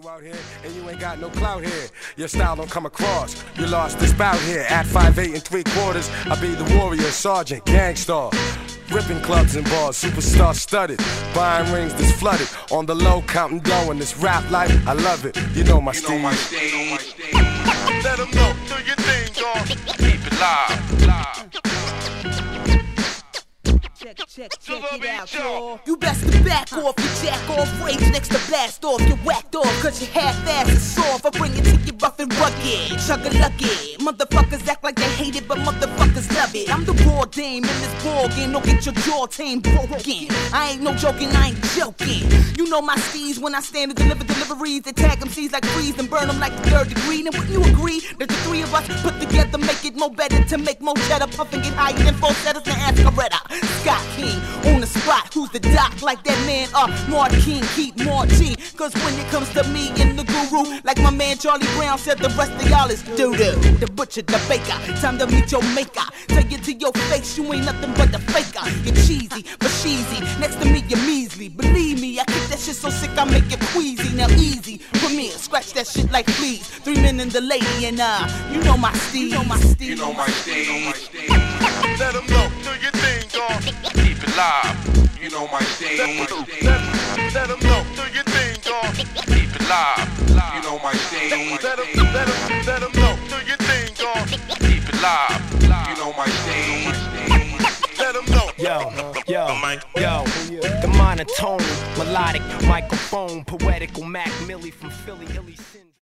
you out here and you ain't got no clout here. Your style don't come across. You lost this bout here at 5'8" and 3/4. I be the warrior, sergeant, gangstar. Ripping clubs and bars, superstar studded. Buying rings that's flooded. On the low, counting dough in this rap life. I love it. You know my style. Let them know, do your thing, dog. Keep it live. Check it out, y'all. You best to back off, you jack off, rage next to blast off. You whacked off, cause you half-ass is soft. I bring it to you rough and rugged, chugga-lucky. Motherfuckers act like they hate it, but motherfuckers love it. I'm the raw dame in this ball game, don't get your jaw tame broken. I ain't no joking, I ain't joking. You know my steez when I stand and deliver deliveries. They tag them C's like freeze and burn them like the 3rd degree. Now wouldn't you agree that the three of us put together make it more better to make more cheddar? Puff and get higher than falsettos and ask Coretta. Scott King on the spot, who's the doc like that man Martin Keith Martin. Cause when it comes to me and the guru, like my man Charlie Brown said, the rest of y'all is doo-doo. The butcher, the baker, time to meet your maker. Tell you to your face, you ain't nothing but a faker. You're cheesy, but cheesy, next to me you're measly. Believe me, I kick that shit so sick I make it queasy. Now easy, come here, scratch that shit like fleas. 3 men and the lady and you know my steez. You know my steez. You know my steez. Let them know, do your thing, dog. Keep it live. You know my steez. Let them know, do your thing, dog. Keep it live. You know my steez. Let them know, do your thing, dog. Keep it live. You know my steez. Let them know. Yo, the monotone, melodic microphone, poetical Mac Millie from Philly, Illy.